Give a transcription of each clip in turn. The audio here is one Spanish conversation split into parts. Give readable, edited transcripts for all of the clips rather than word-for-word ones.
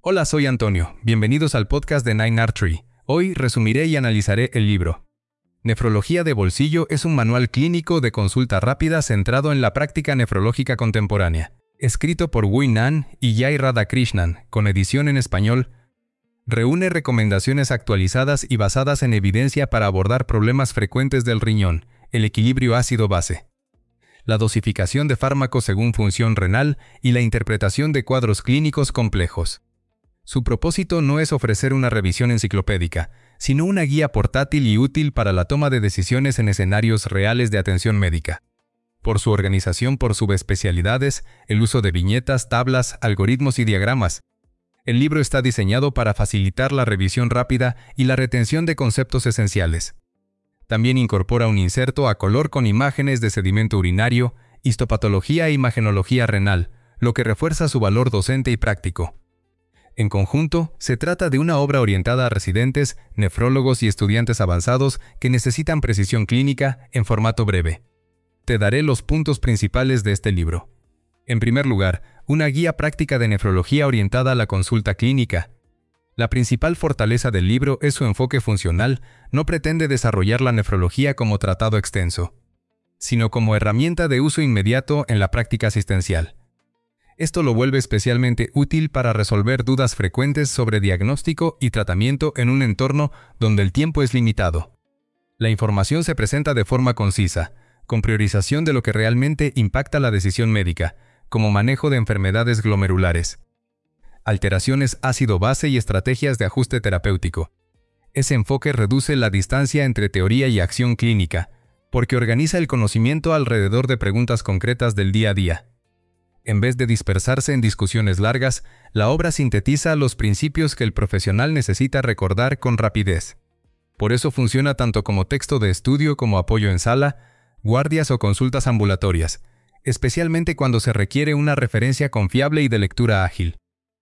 Hola, soy Antonio. Bienvenidos al podcast de Nine Artery. Hoy resumiré y analizaré el libro. Nefrología de bolsillo es un manual clínico de consulta rápida centrado en la práctica nefrológica contemporánea. Escrito por Wei Nan y Jay Radhakrishnan, con edición en español, reúne recomendaciones actualizadas y basadas en evidencia para abordar problemas frecuentes del riñón, el equilibrio ácido-base, la dosificación de fármacos según función renal y la interpretación de cuadros clínicos complejos. Su propósito no es ofrecer una revisión enciclopédica, sino una guía portátil y útil para la toma de decisiones en escenarios reales de atención médica. Por su organización por subespecialidades, el uso de viñetas, tablas, algoritmos y diagramas, el libro está diseñado para facilitar la revisión rápida y la retención de conceptos esenciales. También incorpora un inserto a color con imágenes de sedimento urinario, histopatología e imagenología renal, lo que refuerza su valor docente y práctico. En conjunto, se trata de una obra orientada a residentes, nefrólogos y estudiantes avanzados que necesitan precisión clínica en formato breve. Te daré los puntos principales de este libro. En primer lugar, una guía práctica de nefrología orientada a la consulta clínica. La principal fortaleza del libro es su enfoque funcional. No pretende desarrollar la nefrología como tratado extenso, sino como herramienta de uso inmediato en la práctica asistencial. Esto lo vuelve especialmente útil para resolver dudas frecuentes sobre diagnóstico y tratamiento en un entorno donde el tiempo es limitado. La información se presenta de forma concisa, con priorización de lo que realmente impacta la decisión médica, como manejo de enfermedades glomerulares, alteraciones ácido-base y estrategias de ajuste terapéutico. Ese enfoque reduce la distancia entre teoría y acción clínica, porque organiza el conocimiento alrededor de preguntas concretas del día a día. En vez de dispersarse en discusiones largas, la obra sintetiza los principios que el profesional necesita recordar con rapidez. Por eso funciona tanto como texto de estudio como apoyo en sala, guardias o consultas ambulatorias, especialmente cuando se requiere una referencia confiable y de lectura ágil.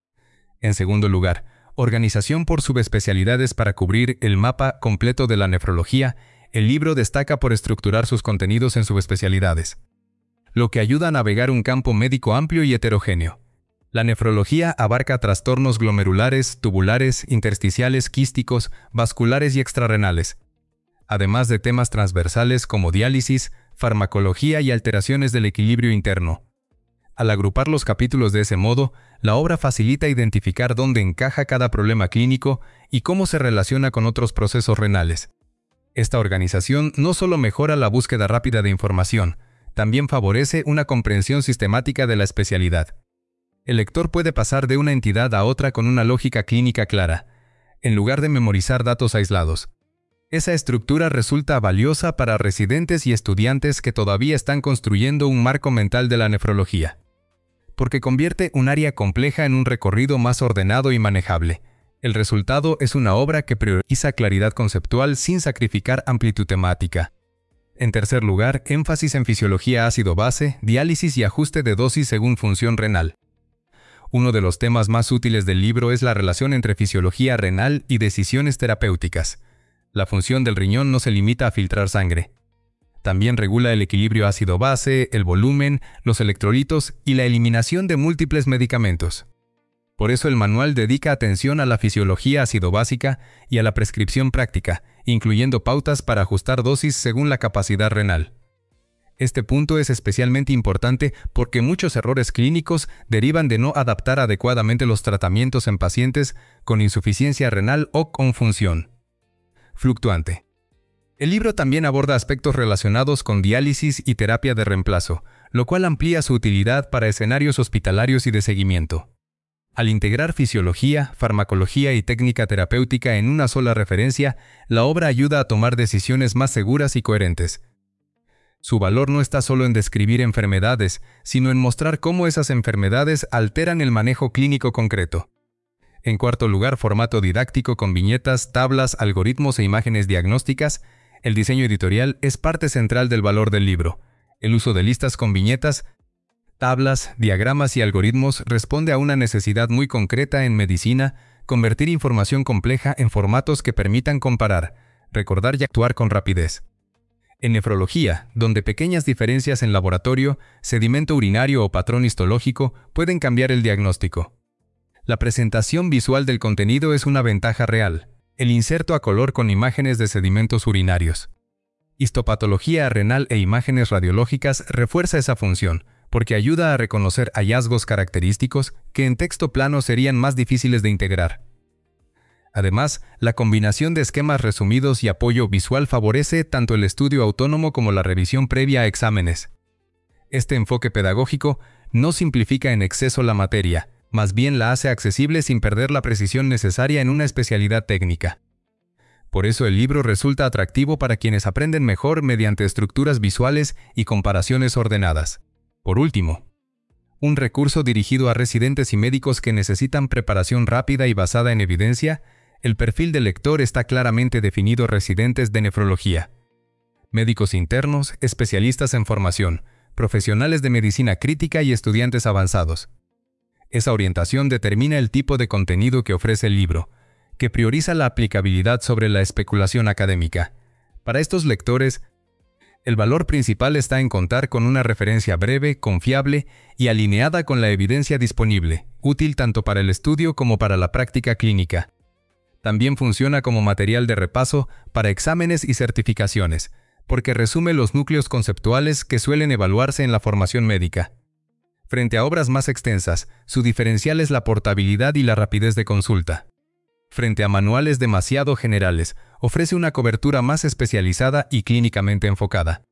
En segundo lugar, organización por subespecialidades para cubrir el mapa completo de la nefrología. El libro destaca por estructurar sus contenidos en subespecialidades, lo que ayuda a navegar un campo médico amplio y heterogéneo. La nefrología abarca trastornos glomerulares, tubulares, intersticiales, quísticos, vasculares y extrarrenales, además de temas transversales como diálisis, farmacología y alteraciones del equilibrio interno. Al agrupar los capítulos de ese modo, la obra facilita identificar dónde encaja cada problema clínico y cómo se relaciona con otros procesos renales. Esta organización no solo mejora la búsqueda rápida de información, también favorece una comprensión sistemática de la especialidad. El lector puede pasar de una entidad a otra con una lógica clínica clara, en lugar de memorizar datos aislados. Esa estructura resulta valiosa para residentes y estudiantes que todavía están construyendo un marco mental de la nefrología, porque convierte un área compleja en un recorrido más ordenado y manejable. El resultado es una obra que prioriza claridad conceptual sin sacrificar amplitud temática. En tercer lugar, énfasis en fisiología ácido-base, diálisis y ajuste de dosis según función renal. Uno de los temas más útiles del libro es la relación entre fisiología renal y decisiones terapéuticas. La función del riñón no se limita a filtrar sangre. También regula el equilibrio ácido-base, el volumen, los electrolitos y la eliminación de múltiples medicamentos. Por eso el manual dedica atención a la fisiología ácido-básica y a la prescripción práctica, incluyendo pautas para ajustar dosis según la capacidad renal. Este punto es especialmente importante porque muchos errores clínicos derivan de no adaptar adecuadamente los tratamientos en pacientes con insuficiencia renal o con función fluctuante. El libro también aborda aspectos relacionados con diálisis y terapia de reemplazo, lo cual amplía su utilidad para escenarios hospitalarios y de seguimiento. Al integrar fisiología, farmacología y técnica terapéutica en una sola referencia, la obra ayuda a tomar decisiones más seguras y coherentes. Su valor no está solo en describir enfermedades, sino en mostrar cómo esas enfermedades alteran el manejo clínico concreto. En cuarto lugar, formato didáctico con viñetas, tablas, algoritmos e imágenes diagnósticas. El diseño editorial es parte central del valor del libro. El uso de listas con viñetas, tablas, diagramas y algoritmos responde a una necesidad muy concreta en medicina: convertir información compleja en formatos que permitan comparar, recordar y actuar con rapidez. En nefrología, donde pequeñas diferencias en laboratorio, sedimento urinario o patrón histológico pueden cambiar el diagnóstico. La presentación visual del contenido es una ventaja real. El inserto a color con imágenes de sedimentos urinarios, histopatología renal e imágenes radiológicas refuerza esa función, porque ayuda a reconocer hallazgos característicos que en texto plano serían más difíciles de integrar. Además, la combinación de esquemas resumidos y apoyo visual favorece tanto el estudio autónomo como la revisión previa a exámenes. Este enfoque pedagógico no simplifica en exceso la materia, más bien la hace accesible sin perder la precisión necesaria en una especialidad técnica. Por eso el libro resulta atractivo para quienes aprenden mejor mediante estructuras visuales y comparaciones ordenadas. Por último, un recurso dirigido a residentes y médicos que necesitan preparación rápida y basada en evidencia. El perfil del lector está claramente definido: residentes de nefrología, médicos internos, especialistas en formación, profesionales de medicina crítica y estudiantes avanzados. Esa orientación determina el tipo de contenido que ofrece el libro, que prioriza la aplicabilidad sobre la especulación académica. Para estos lectores, el valor principal está en contar con una referencia breve, confiable y alineada con la evidencia disponible, útil tanto para el estudio como para la práctica clínica. También funciona como material de repaso para exámenes y certificaciones, porque resume los núcleos conceptuales que suelen evaluarse en la formación médica. Frente a obras más extensas, su diferencial es la portabilidad y la rapidez de consulta. Frente a manuales demasiado generales, ofrece una cobertura más especializada y clínicamente enfocada.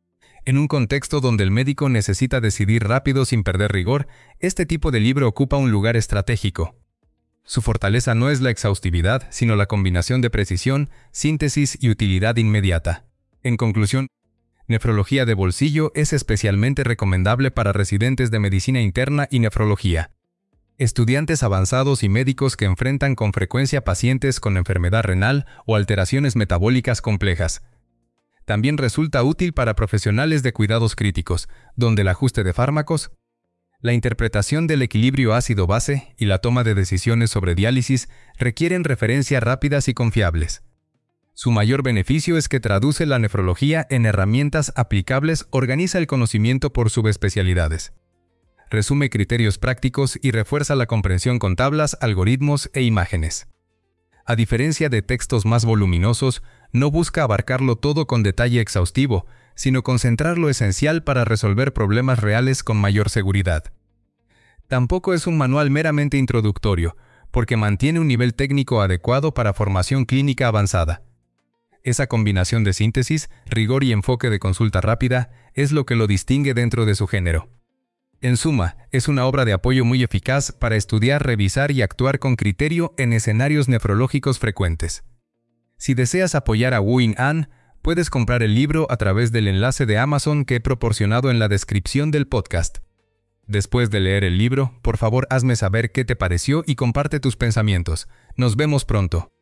En un contexto donde el médico necesita decidir rápido sin perder rigor, este tipo de libro ocupa un lugar estratégico. Su fortaleza no es la exhaustividad, sino la combinación de precisión, síntesis y utilidad inmediata. En conclusión, Nefrología de bolsillo es especialmente recomendable para residentes de medicina interna y nefrología, estudiantes avanzados y médicos que enfrentan con frecuencia pacientes con enfermedad renal o alteraciones metabólicas complejas. También resulta útil para profesionales de cuidados críticos, donde el ajuste de fármacos, la interpretación del equilibrio ácido-base y la toma de decisiones sobre diálisis requieren referencias rápidas y confiables. Su mayor beneficio es que traduce la nefrología en herramientas aplicables, organiza el conocimiento por subespecialidades, resume criterios prácticos y refuerza la comprensión con tablas, algoritmos e imágenes. A diferencia de textos más voluminosos, no busca abarcarlo todo con detalle exhaustivo, sino concentrar lo esencial para resolver problemas reales con mayor seguridad. Tampoco es un manual meramente introductorio, porque mantiene un nivel técnico adecuado para formación clínica avanzada. Esa combinación de síntesis, rigor y enfoque de consulta rápida es lo que lo distingue dentro de su género. En suma, es una obra de apoyo muy eficaz para estudiar, revisar y actuar con criterio en escenarios nefrológicos frecuentes. Si deseas apoyar a Wuying An, puedes comprar el libro a través del enlace de Amazon que he proporcionado en la descripción del podcast. Después de leer el libro, por favor hazme saber qué te pareció y comparte tus pensamientos. Nos vemos pronto.